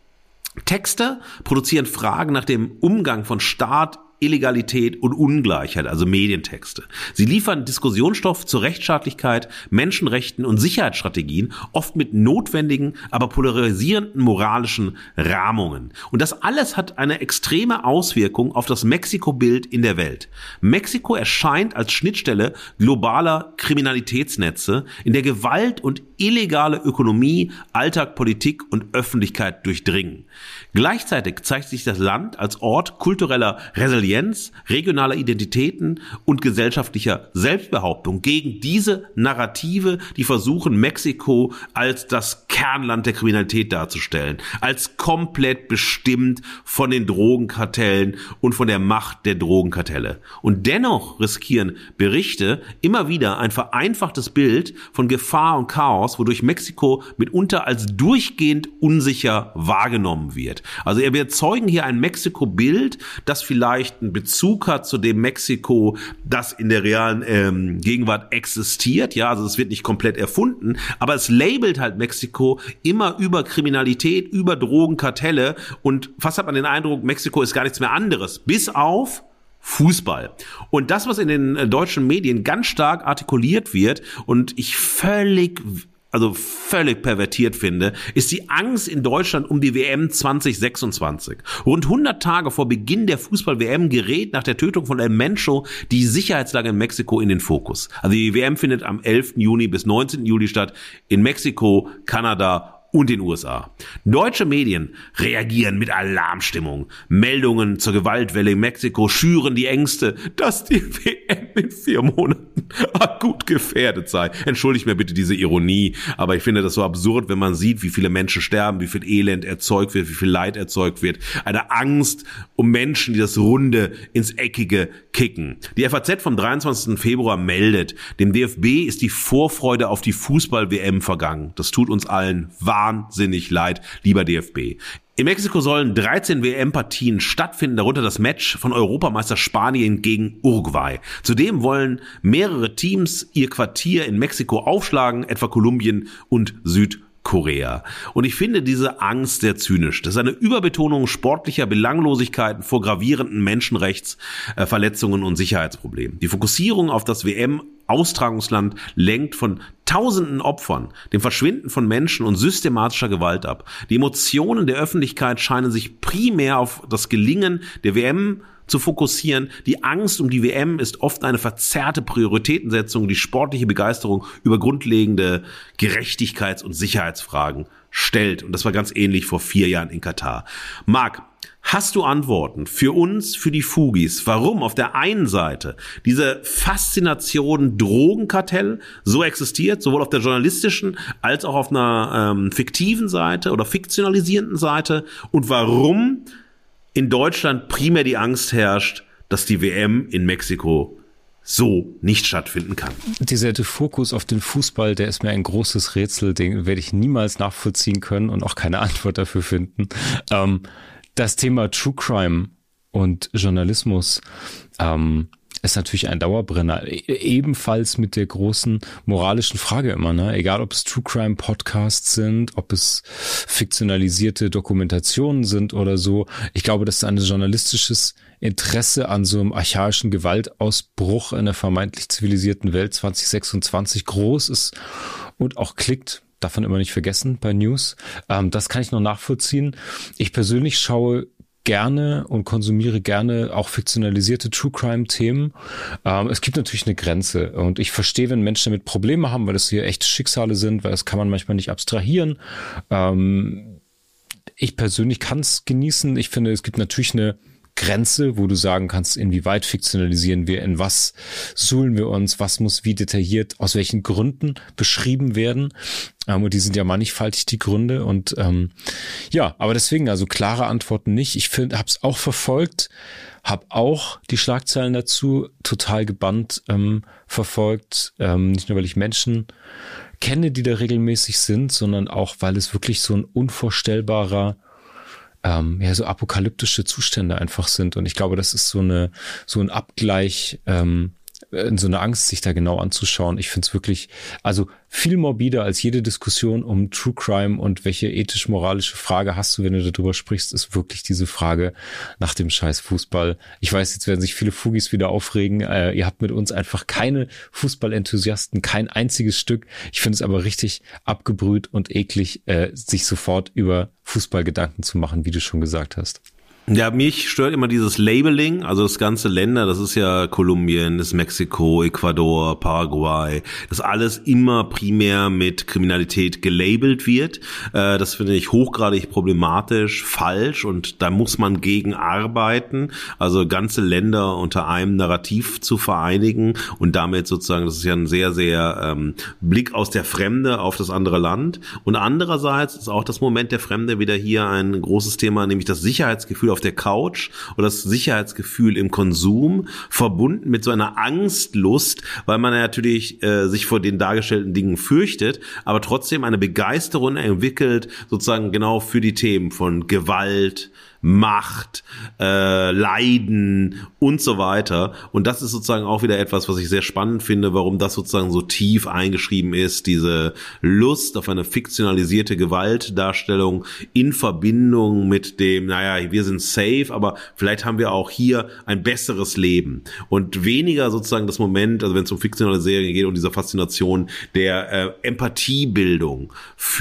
Speaker 1: Texte produzieren Fragen nach dem Umgang von Staat, Illegalität und Ungleichheit, also Medientexte. Sie liefern Diskussionsstoff zur Rechtsstaatlichkeit, Menschenrechten und Sicherheitsstrategien, oft mit notwendigen, aber polarisierenden moralischen Rahmungen. Und das alles hat eine extreme Auswirkung auf das Mexiko-Bild in der Welt. Mexiko erscheint als Schnittstelle globaler Kriminalitätsnetze, in der Gewalt und illegale Ökonomie, Alltag, Politik und Öffentlichkeit durchdringen. Gleichzeitig zeigt sich das Land als Ort kultureller Resilienz, regionaler Identitäten und gesellschaftlicher Selbstbehauptung gegen diese Narrative, die versuchen, Mexiko als das Kernland der Kriminalität darzustellen, als komplett bestimmt von den Drogenkartellen und von der Macht der Drogenkartelle. Und dennoch riskieren Berichte immer wieder ein vereinfachtes Bild von Gefahr und Chaos, wodurch Mexiko mitunter als durchgehend unsicher wahrgenommen wird. Also wir erzeugen hier ein Mexiko-Bild, das vielleicht einen Bezug hat zu dem Mexiko, das in der realen ähm, Gegenwart existiert. Ja, also es wird nicht komplett erfunden, aber es labelt halt Mexiko immer über Kriminalität, über Drogenkartelle und fast hat man den Eindruck, Mexiko ist gar nichts mehr anderes, bis auf Fußball. Und das, was in den äh, deutschen Medien ganz stark artikuliert wird und ich völlig also völlig pervertiert finde, ist die Angst in Deutschland um die W M zwanzig sechsundzwanzig. Rund hundert Tage vor Beginn der Fußball-W M gerät nach der Tötung von El Mencho die Sicherheitslage in Mexiko in den Fokus. Also die W M findet am elften Juni bis neunzehnten Juli statt in Mexiko, Kanada und den U S A. Deutsche Medien reagieren mit Alarmstimmung. Meldungen zur Gewaltwelle in Mexiko schüren die Ängste, dass die W M in vier Monaten akut gefährdet sei. Entschuldigt mir bitte diese Ironie, aber ich finde das so absurd, wenn man sieht, wie viele Menschen sterben, wie viel Elend erzeugt wird, wie viel Leid erzeugt wird. Eine Angst um Menschen, die das Runde ins Eckige kicken. Die F A Z vom dreiundzwanzigsten Februar meldet, dem D F B ist die Vorfreude auf die Fußball-W M vergangen. Das tut uns allen wahnsinnig leid, lieber D F B. In Mexiko sollen dreizehn W M-Partien stattfinden, darunter das Match von Europameister Spanien gegen Uruguay. Zudem wollen mehrere Teams ihr Quartier in Mexiko aufschlagen, etwa Kolumbien und Südkorea. Und ich finde diese Angst sehr zynisch. Das ist eine Überbetonung sportlicher Belanglosigkeiten vor gravierenden Menschenrechtsverletzungen und Sicherheitsproblemen. Die Fokussierung auf das W M-Austragungsland lenkt von tausenden Opfern, dem Verschwinden von Menschen und systematischer Gewalt ab. Die Emotionen der Öffentlichkeit scheinen sich primär auf das Gelingen der W M zu fokussieren. Die Angst um die W M ist oft eine verzerrte Prioritätensetzung, die sportliche Begeisterung über grundlegende Gerechtigkeits- und Sicherheitsfragen stellt. Und das war ganz ähnlich vor vier Jahren in Katar. Marc, hast du Antworten für uns, für die Fugis, warum auf der einen Seite diese Faszination Drogenkartell so existiert, sowohl auf der journalistischen als auch auf einer ähm, fiktiven Seite oder fiktionalisierenden Seite und warum in Deutschland primär die Angst herrscht, dass die W M in Mexiko so nicht stattfinden kann?
Speaker 2: Dieser Fokus auf den Fußball, der ist mir ein großes Rätsel, den werde ich niemals nachvollziehen können und auch keine Antwort dafür finden. Ähm, Das Thema True Crime und Journalismus ähm, ist natürlich ein Dauerbrenner. E- ebenfalls mit der großen moralischen Frage immer, ne? Egal ob es True Crime Podcasts sind, ob es fiktionalisierte Dokumentationen sind oder so. Ich glaube, dass ein journalistisches Interesse an so einem archaischen Gewaltausbruch in der vermeintlich zivilisierten Welt zwanzig sechsundzwanzig groß ist und auch klickt. Darf man immer nicht vergessen bei News. Ähm, das kann ich noch nachvollziehen. Ich persönlich schaue gerne und konsumiere gerne auch fiktionalisierte True-Crime-Themen. Ähm, es gibt natürlich eine Grenze und ich verstehe, wenn Menschen damit Probleme haben, weil das hier echte Schicksale sind, weil das kann man manchmal nicht abstrahieren. Ähm, ich persönlich kann es genießen. Ich finde, es gibt natürlich eine Grenze, wo du sagen kannst, inwieweit fiktionalisieren wir, in was suhlen wir uns, was muss wie detailliert, aus welchen Gründen beschrieben werden. Ähm, und die sind ja mannigfaltig, die Gründe. Und ähm, ja, aber deswegen, also klare Antworten nicht. Ich finde, habe es auch verfolgt, habe auch die Schlagzeilen dazu total gebannt ähm, verfolgt. Ähm, nicht nur, weil ich Menschen kenne, die da regelmäßig sind, sondern auch, weil es wirklich so ein unvorstellbarer Ähm, ja, so apokalyptische Zustände einfach sind. Und ich glaube, das ist so eine, so ein Abgleich, ähm, so eine Angst, sich da genau anzuschauen. Ich finde es wirklich, also viel morbider als jede Diskussion um True Crime und welche ethisch-moralische Frage hast du, wenn du darüber sprichst, ist wirklich diese Frage nach dem scheiß Fußball. Ich weiß, jetzt werden sich viele Fugis wieder aufregen. Äh, ihr habt mit uns einfach keine Fußballenthusiasten, kein einziges Stück. Ich finde es aber richtig abgebrüht und eklig, äh, sich sofort über Fußball Gedanken zu machen, wie du schon gesagt hast.
Speaker 1: Ja, mich stört immer dieses Labeling, also das ganze Länder, das ist ja Kolumbien, das ist Mexiko, Ecuador, Paraguay, das alles immer primär mit Kriminalität gelabelt wird. Äh, das finde ich hochgradig problematisch, falsch und da muss man gegen arbeiten, also ganze Länder unter einem Narrativ zu vereinigen und damit sozusagen, das ist ja ein sehr, sehr ähm, Blick aus der Fremde auf das andere Land und andererseits ist auch das Moment der Fremde wieder hier ein großes Thema, nämlich das Sicherheitsgefühl auf der Couch oder das Sicherheitsgefühl im Konsum verbunden mit so einer Angstlust, weil man natürlich äh, sich vor den dargestellten Dingen fürchtet, aber trotzdem eine Begeisterung entwickelt, sozusagen genau für die Themen von Gewalt, Macht, äh, Leiden und so weiter. Und das ist sozusagen auch wieder etwas, was ich sehr spannend finde, warum das sozusagen so tief eingeschrieben ist, diese Lust auf eine fiktionalisierte Gewaltdarstellung in Verbindung mit dem, naja, wir sind safe, aber vielleicht haben wir auch hier ein besseres Leben. Und weniger sozusagen das Moment, also wenn es um fiktionale Serien geht und diese Faszination der äh, Empathiebildung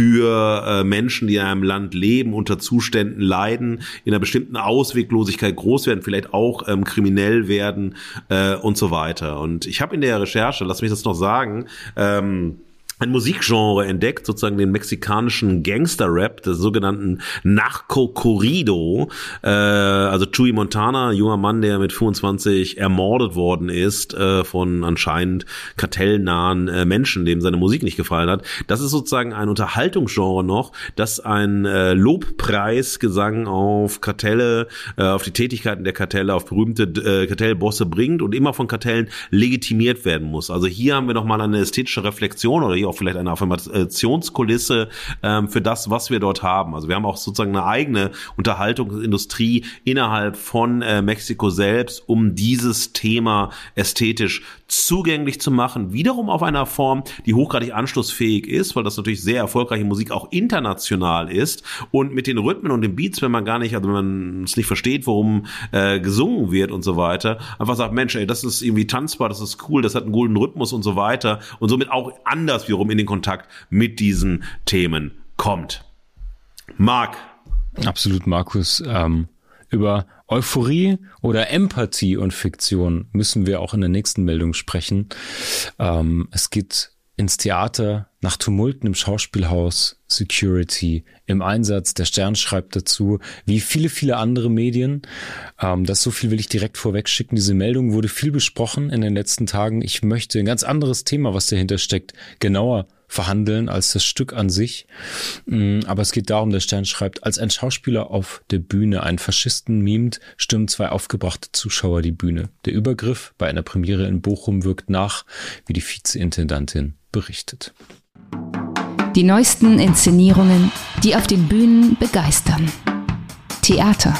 Speaker 1: für äh, Menschen, die in einem Land leben, unter Zuständen leiden, in einer bestimmten Ausweglosigkeit groß werden, vielleicht auch ähm, kriminell werden äh, und so weiter. Und ich habe in der Recherche, lass mich das noch sagen, ähm, ein Musikgenre entdeckt, sozusagen den mexikanischen Gangster-Rap, des sogenannten Narco-Corrido. Äh, also Chuy Montana, junger Mann, der mit fünfundzwanzig ermordet worden ist äh, von anscheinend kartellnahen äh, Menschen, dem seine Musik nicht gefallen hat. Das ist sozusagen ein Unterhaltungsgenre noch, das ein äh, Lobpreisgesang auf Kartelle, äh, auf die Tätigkeiten der Kartelle, auf berühmte äh, Kartellbosse bringt und immer von Kartellen legitimiert werden muss. Also hier haben wir noch mal eine ästhetische Reflexion oder hier auch vielleicht eine Affirmationskulisse ähm, für das, was wir dort haben. Also wir haben auch sozusagen eine eigene Unterhaltungsindustrie innerhalb von äh, Mexiko selbst, um dieses Thema ästhetisch zugänglich zu machen. Wiederum auf einer Form, die hochgradig anschlussfähig ist, weil das natürlich sehr erfolgreiche Musik auch international ist und mit den Rhythmen und den Beats, wenn man gar nicht, also wenn man es nicht versteht, worum äh, gesungen wird und so weiter, einfach sagt, Mensch, ey, das ist irgendwie tanzbar, das ist cool, das hat einen guten Rhythmus und so weiter und somit auch anders wiederum in den Kontakt mit diesen Themen kommt. Marc.
Speaker 2: Absolut, Markus. Ähm, über Euphorie oder Empathie und Fiktion müssen wir auch in der nächsten Meldung sprechen. Ähm, es geht ins Theater, nach Tumulten im Schauspielhaus, Security im Einsatz. Der Stern schreibt dazu, wie viele, viele andere Medien. Ähm, das so viel will ich direkt vorweg schicken. Diese Meldung wurde viel besprochen in den letzten Tagen. Ich möchte ein ganz anderes Thema, was dahinter steckt, genauer verhandeln als das Stück an sich. Aber es geht darum, der Stern schreibt, als ein Schauspieler auf der Bühne einen Faschisten mimt, stürmen zwei aufgebrachte Zuschauer die Bühne. Der Übergriff bei einer Premiere in Bochum wirkt nach, wie die Vizeintendantin berichtet.
Speaker 3: Die neuesten Inszenierungen, die auf den Bühnen begeistern. Theater.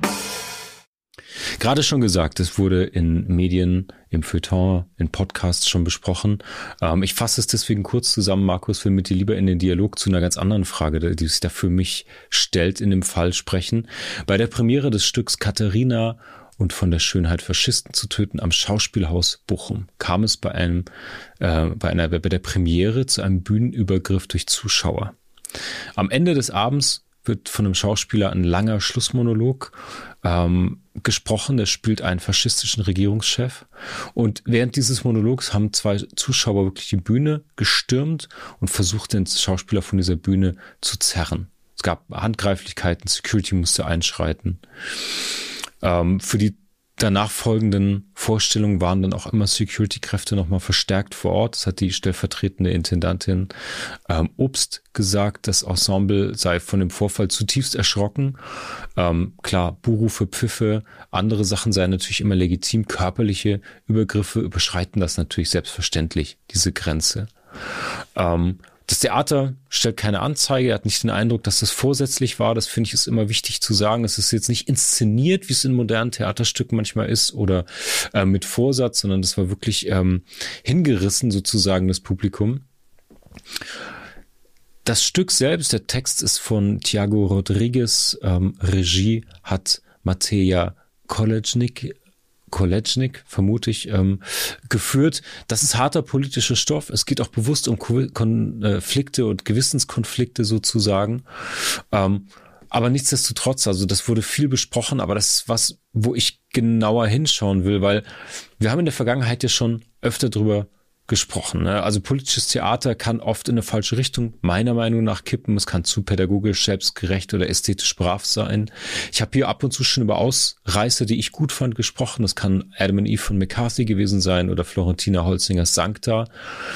Speaker 2: Gerade schon gesagt, es wurde in Medien, im Feuilleton, in Podcasts schon besprochen. Ähm, ich fasse es deswegen kurz zusammen, Markus, will mit dir lieber in den Dialog zu einer ganz anderen Frage, die sich da für mich stellt, in dem Fall sprechen. Bei der Premiere des Stücks Katharina und von der Schönheit Faschisten zu töten am Schauspielhaus Bochum kam es bei einem, äh, bei einer, bei der Premiere zu einem Bühnenübergriff durch Zuschauer. Am Ende des Abends wird von einem Schauspieler ein langer Schlussmonolog ähm, gesprochen. Der spielt einen faschistischen Regierungschef. Und während dieses Monologs haben zwei Zuschauer wirklich die Bühne gestürmt und versucht, den Schauspieler von dieser Bühne zu zerren. Es gab Handgreiflichkeiten, Security musste einschreiten. Ähm, für die danach folgenden Vorstellungen waren dann auch immer Security-Kräfte nochmal verstärkt vor Ort. Das hat die stellvertretende Intendantin ähm, Obst gesagt. Das Ensemble sei von dem Vorfall zutiefst erschrocken. Ähm, klar, Buhrufe, Pfiffe, andere Sachen seien natürlich immer legitim. Körperliche Übergriffe überschreiten das natürlich selbstverständlich, diese Grenze. Ähm, Das Theater stellt keine Anzeige, er hat nicht den Eindruck, dass das vorsätzlich war. Das finde ich ist immer wichtig zu sagen. Es ist jetzt nicht inszeniert, wie es in modernen Theaterstücken manchmal ist oder äh, mit Vorsatz, sondern das war wirklich ähm, hingerissen sozusagen, das Publikum. Das Stück selbst, der Text ist von Thiago Rodriguez, ähm, Regie hat Mateja Kolečnik Kolečnik, vermute ich, ähm, geführt. Das ist harter politischer Stoff. Es geht auch bewusst um Konflikte und Gewissenskonflikte sozusagen. Ähm, aber nichtsdestotrotz, also das wurde viel besprochen, aber das ist was, wo ich genauer hinschauen will, weil wir haben in der Vergangenheit ja schon öfter drüber gesprochen. Ne? Also politisches Theater kann oft in eine falsche Richtung meiner Meinung nach kippen. Es kann zu pädagogisch, selbstgerecht oder ästhetisch brav sein. Ich habe hier ab und zu schon über Ausreißer, die ich gut fand, gesprochen. Das kann Adam and Eve von McCarthy gewesen sein oder Florentina Holzingers Sancta.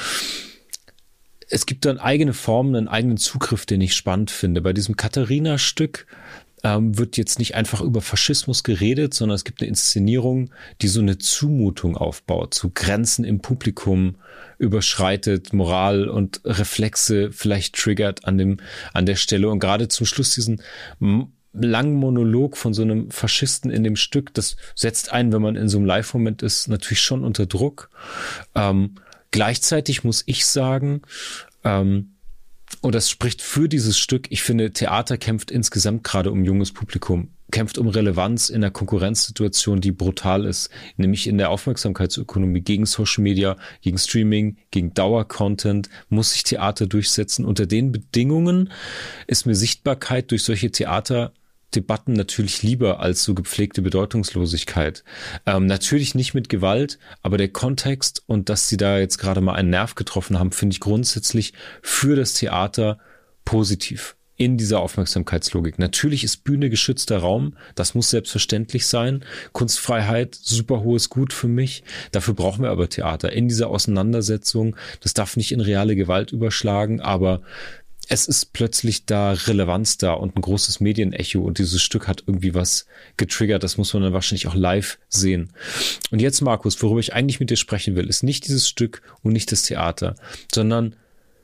Speaker 2: Es gibt dann eigene Formen, einen eigenen Zugriff, den ich spannend finde. Bei diesem Katharina-Stück ähm, wird jetzt nicht einfach über Faschismus geredet, sondern es gibt eine Inszenierung, die so eine Zumutung aufbaut, so Grenzen im Publikum überschreitet, Moral und Reflexe vielleicht triggert an dem, an der Stelle. Und gerade zum Schluss diesen langen Monolog von so einem Faschisten in dem Stück, das setzt einen, wenn man in so einem Live-Moment ist, natürlich schon unter Druck. Ähm, gleichzeitig muss ich sagen, ähm, und das spricht für dieses Stück. Ich finde, Theater kämpft insgesamt gerade um junges Publikum, kämpft um Relevanz in einer Konkurrenzsituation, die brutal ist, nämlich in der Aufmerksamkeitsökonomie gegen Social Media, gegen Streaming, gegen Dauercontent, muss sich Theater durchsetzen. Unter den Bedingungen ist mir Sichtbarkeit durch solche Theater Debatten natürlich lieber als so gepflegte Bedeutungslosigkeit. Ähm, natürlich nicht mit Gewalt, aber der Kontext und dass sie da jetzt gerade mal einen Nerv getroffen haben, finde ich grundsätzlich für das Theater positiv in dieser Aufmerksamkeitslogik. Natürlich ist Bühne geschützter Raum, das muss selbstverständlich sein. Kunstfreiheit, super hohes Gut für mich. Dafür brauchen wir aber Theater in dieser Auseinandersetzung. Das darf nicht in reale Gewalt überschlagen, aber es ist plötzlich da Relevanz da und ein großes Medienecho und dieses Stück hat irgendwie was getriggert. Das muss man dann wahrscheinlich auch live sehen. Und jetzt, Markus, worüber ich eigentlich mit dir sprechen will, ist nicht dieses Stück und nicht das Theater, sondern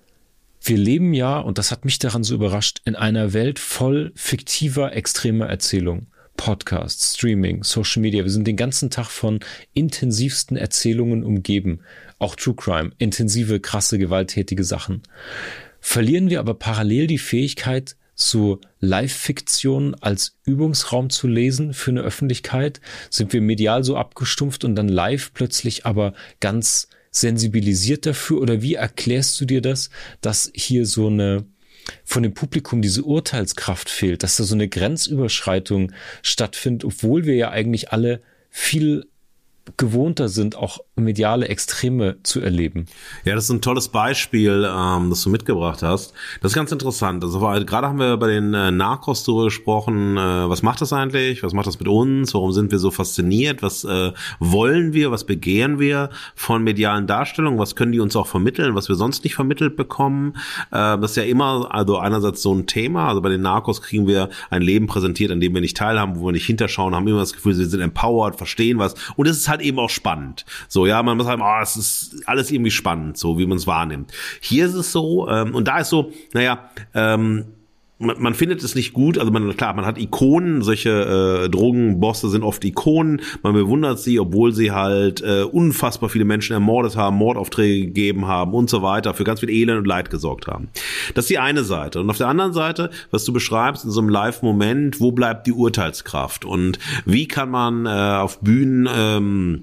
Speaker 2: wir leben ja, und das hat mich daran so überrascht, in einer Welt voll fiktiver, extremer Erzählung. Podcasts, Streaming, Social Media. Wir sind den ganzen Tag von intensivsten Erzählungen umgeben. Auch True Crime, intensive, krasse, gewalttätige Sachen. Verlieren wir aber parallel die Fähigkeit, so Live-Fiktion als Übungsraum zu lesen für eine Öffentlichkeit? Sind wir medial so abgestumpft und dann live plötzlich aber ganz sensibilisiert dafür? Oder wie erklärst du dir das, dass hier so eine von dem Publikum diese Urteilskraft fehlt, dass da so eine Grenzüberschreitung stattfindet, obwohl wir ja eigentlich alle viel gewohnter sind, auch mediale Extreme zu erleben.
Speaker 1: Ja, das ist ein tolles Beispiel, ähm, das du mitgebracht hast. Das ist ganz interessant. Also gerade haben wir bei den äh, Narcos darüber gesprochen, äh, was macht das eigentlich? Was macht das mit uns? Warum sind wir so fasziniert? Was äh, wollen wir? Was begehren wir von medialen Darstellungen? Was können die uns auch vermitteln, was wir sonst nicht vermittelt bekommen? Äh, das ist ja immer, also einerseits so ein Thema. Also bei den Narcos kriegen wir ein Leben präsentiert, an dem wir nicht teilhaben, wo wir nicht hinterschauen, haben immer das Gefühl, wir sind empowered, verstehen was. Und es ist halt eben auch spannend. So, ja, man muss sagen, oh, es ist alles irgendwie spannend, so wie man es wahrnimmt. Hier ist es so, ähm, und da ist so, naja, ähm, man, man findet es nicht gut, also man, klar, man hat Ikonen, solche äh, Drogenbosse sind oft Ikonen, man bewundert sie, obwohl sie halt äh, unfassbar viele Menschen ermordet haben, Mordaufträge gegeben haben und so weiter, für ganz viel Elend und Leid gesorgt haben. Das ist die eine Seite. Und auf der anderen Seite, was du beschreibst, in so einem Live-Moment, wo bleibt die Urteilskraft und wie kann man äh, auf Bühnen ähm,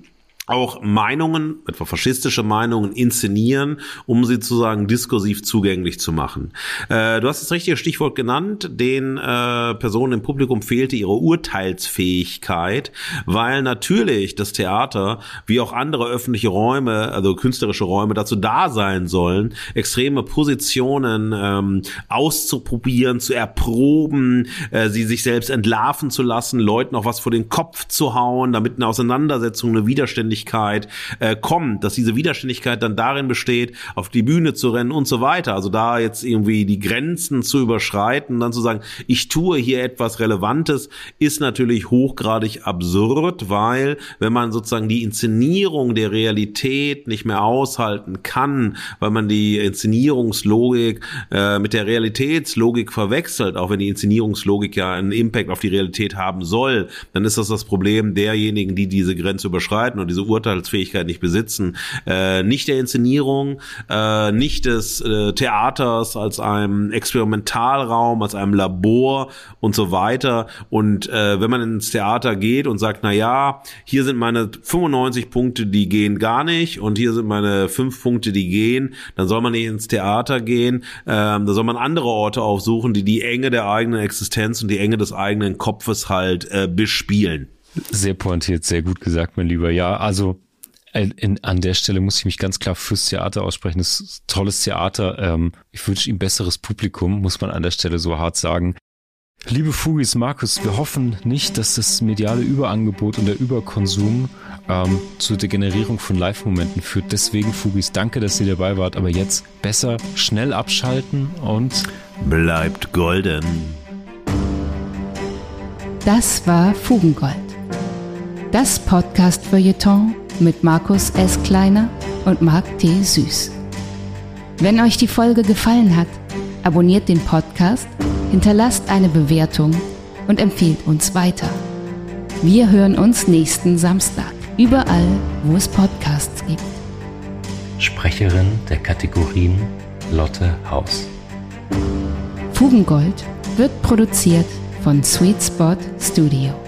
Speaker 1: auch Meinungen, etwa faschistische Meinungen, inszenieren, um sie sozusagen diskursiv zugänglich zu machen. Äh, du hast das richtige Stichwort genannt, den äh, Personen im Publikum fehlte ihre Urteilsfähigkeit, weil natürlich das Theater, wie auch andere öffentliche Räume, also künstlerische Räume, dazu da sein sollen, extreme Positionen ähm, auszuprobieren, zu erproben, äh, sie sich selbst entlarven zu lassen, Leuten auch was vor den Kopf zu hauen, damit eine Auseinandersetzung, eine Widerständigkeit Äh, kommt, dass diese Widerständigkeit dann darin besteht, auf die Bühne zu rennen und so weiter. Also da jetzt irgendwie die Grenzen zu überschreiten, dann zu sagen, ich tue hier etwas Relevantes, ist natürlich hochgradig absurd, weil wenn man sozusagen die Inszenierung der Realität nicht mehr aushalten kann, weil man die Inszenierungslogik äh, mit der Realitätslogik verwechselt, auch wenn die Inszenierungslogik ja einen Impact auf die Realität haben soll, dann ist das das Problem derjenigen, die diese Grenze überschreiten und diese Urteilsfähigkeit nicht besitzen, äh, nicht der Inszenierung, äh, nicht des äh, Theaters als einem Experimentalraum, als einem Labor und so weiter. Und äh, wenn man ins Theater geht und sagt, na ja, hier sind meine fünfundneunzig Punkte, die gehen gar nicht, und hier sind meine fünf Punkte, die gehen, dann soll man nicht ins Theater gehen, ähm, da soll man andere Orte aufsuchen, die die Enge der eigenen Existenz und die Enge des eigenen Kopfes halt äh, bespielen.
Speaker 2: Sehr pointiert, sehr gut gesagt, mein Lieber. Ja, also in, an der Stelle muss ich mich ganz klar fürs Theater aussprechen. Das ist ein tolles Theater. Ähm, ich wünsche ihm besseres Publikum, muss man an der Stelle so hart sagen. Liebe Fugis, Markus, wir hoffen nicht, dass das mediale Überangebot und der Überkonsum ähm, zu der Generierung von Live-Momenten führt. Deswegen, Fugis, danke, dass ihr dabei wart. Aber jetzt besser schnell abschalten und
Speaker 1: bleibt golden.
Speaker 3: Das war Fugengold. Das Podcast-Feuilleton mit Markus S. Kleiner und Marc T. Süß. Wenn euch die Folge gefallen hat, abonniert den Podcast, hinterlasst eine Bewertung und empfehlt uns weiter. Wir hören uns nächsten Samstag, überall, wo es Podcasts gibt.
Speaker 2: Sprecherin der Kategorien Lotte Haus.
Speaker 3: Fugengold wird produziert von Sweet Spot Studio.